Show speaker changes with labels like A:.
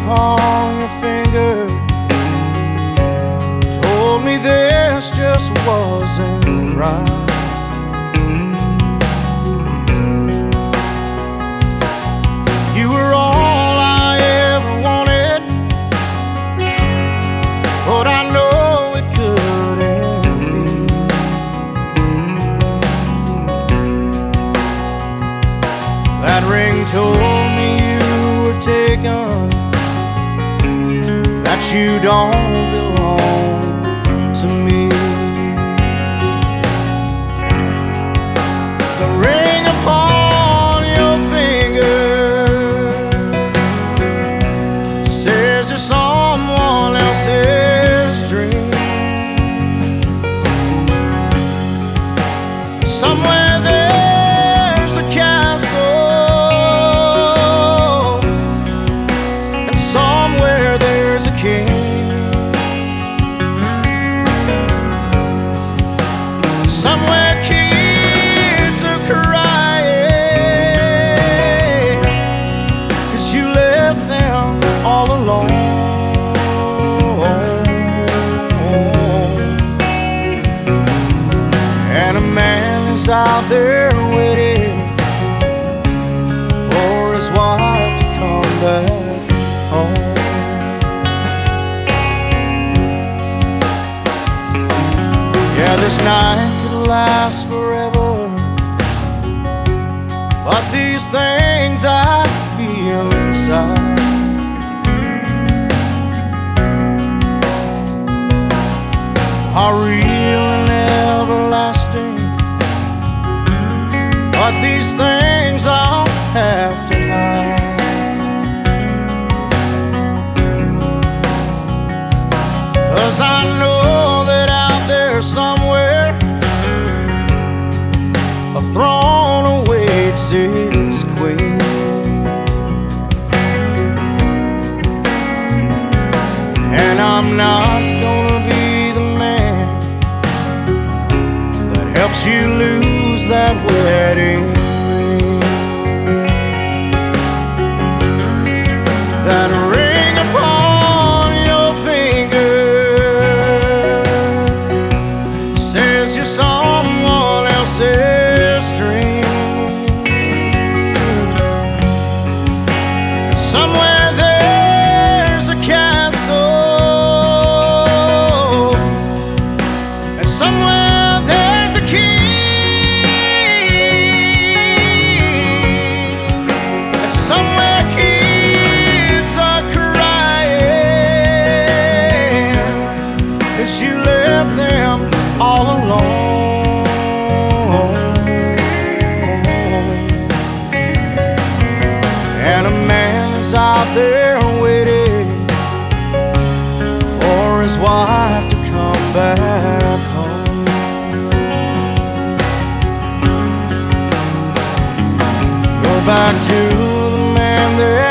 A: upon your finger told me this just wasn't right. You were all I ever wanted, but I know it couldn't be. That ring told me you were taken, that you don't belong to me. The ring upon your finger says you're someone else's dream. Somewhere there's a castle, and somewhere there's a king. Somewhere kids are crying 'cause you left them all alone. And a man is out there waiting for his wife to come back home. Yeah, this night could last forever, but these things I feel inside are real and everlasting. But these things I'll have to hide, 'cause I know that out there somewhere a throne awaits its queen. And I'm not gonna be the man that helps you lose that wedding ring. That ring upon your finger says you're someone else's dream. Somewhere there's a castle, and somewhere there's a king, and somewhere kids are crying 'cause you left them all alone. And a man is out there waiting for his wife to come back home. Go back to the man there